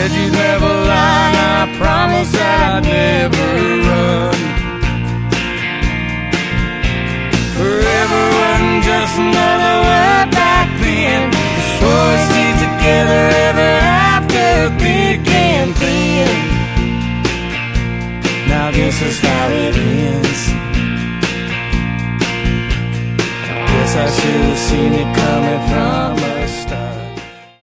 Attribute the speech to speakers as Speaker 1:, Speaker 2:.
Speaker 1: said you'd never lie, and I promised that I'd never run. Forever wasn't just another word back then. We swore we'd stay together ever after thick and thin. Now this is how it ends.